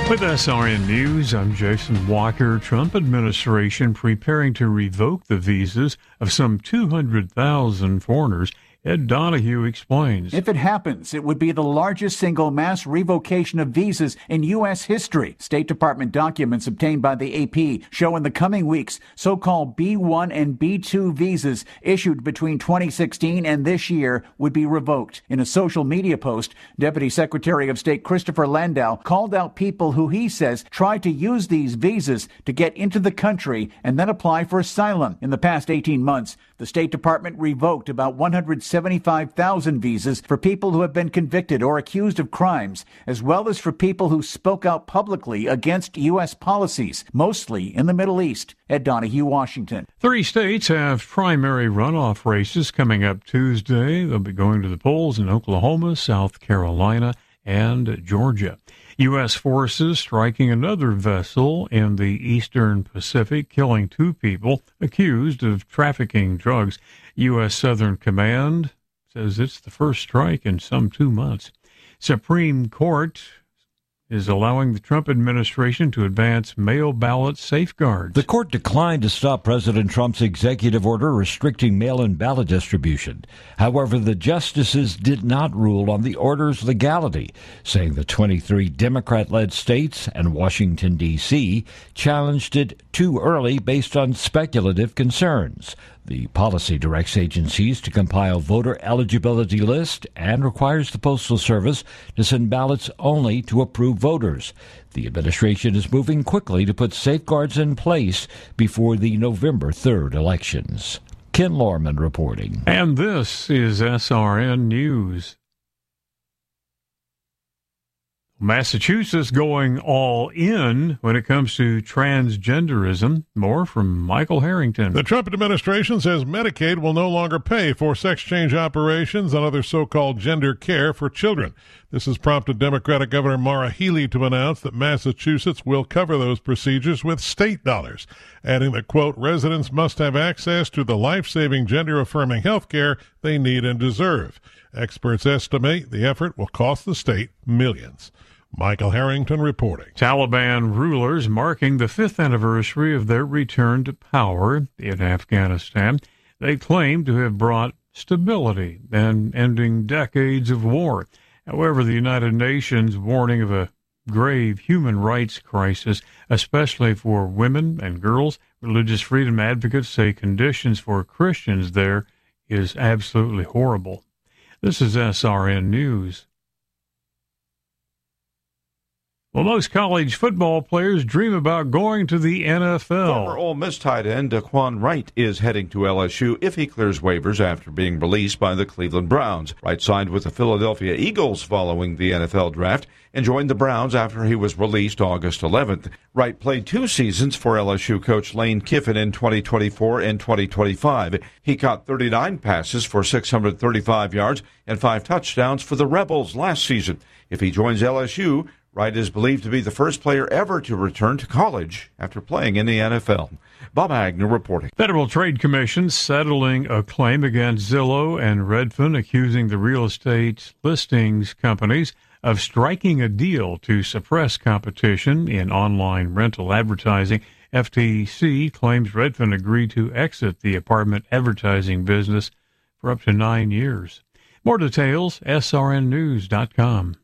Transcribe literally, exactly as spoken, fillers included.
With S R N News, I'm Jason Walker. Trump administration preparing to revoke the visas of some two hundred thousand foreigners. Ed Donahue explains. If it happens, it would be the largest single mass revocation of visas in U S history. State Department documents obtained by the A P show in the coming weeks so-called B one and B two visas issued between twenty sixteen and this year would be revoked. In a social media post, Deputy Secretary of State Christopher Landau called out people who he says tried to use these visas to get into the country and then apply for asylum. In the past eighteen months, the State Department revoked about one hundred seventy-five thousand visas for people who have been convicted or accused of crimes, as well as for people who spoke out publicly against U S policies, mostly in the Middle East. Ed Donahue, Washington. Three states have primary runoff races coming up Tuesday. They'll be going to the polls in Oklahoma, South Carolina, and Georgia. U S forces striking another vessel in the eastern Pacific, killing two people accused of trafficking drugs. U S Southern Command says it's the first strike in some two months. Supreme Court is allowing the Trump administration to advance mail ballot safeguards. The court declined to stop President Trump's executive order restricting mail-in ballot distribution. However, the justices did not rule on the order's legality, saying the twenty-three Democrat-led states and Washington, D C challenged it too early based on speculative concerns. The policy directs agencies to compile voter eligibility lists and requires the Postal Service to send ballots only to approved voters. The administration is moving quickly to put safeguards in place before the November third elections. Ken Lorman reporting. And this is S R N News. Massachusetts going all in when it comes to transgenderism. More from Michael Harrington. The Trump administration says Medicaid will no longer pay for sex change operations and other so-called gender care for children. This has prompted Democratic Governor Maura Healey to announce that Massachusetts will cover those procedures with state dollars, adding that, quote, residents must have access to the life-saving, gender-affirming health care they need and deserve. Experts estimate the effort will cost the state millions. Michael Harrington reporting. Taliban rulers marking the fifth anniversary of their return to power in Afghanistan. They claim to have brought stability and ending decades of war. However, the United Nations warning of a grave human rights crisis, especially for women and girls. Religious freedom advocates say conditions for Christians there is absolutely horrible. This is S R N News. Well, most college football players dream about going to the N F L. Former Ole Miss tight end Daquan Wright is heading to L S U if he clears waivers after being released by the Cleveland Browns. Wright signed with the Philadelphia Eagles following the N F L draft and joined the Browns after he was released August eleventh. Wright played two seasons for L S U coach Lane Kiffin in twenty twenty-four and twenty twenty-five. He caught thirty-nine passes for six hundred thirty-five yards and five touchdowns for the Rebels last season. If he joins L S U, Wright is believed to be the first player ever to return to college after playing in the N F L. Bob Agnew reporting. Federal Trade Commission settling a claim against Zillow and Redfin, accusing the real estate listings companies of striking a deal to suppress competition in online rental advertising. F T C claims Redfin agreed to exit the apartment advertising business for up to nine years. More details, S R N news dot com.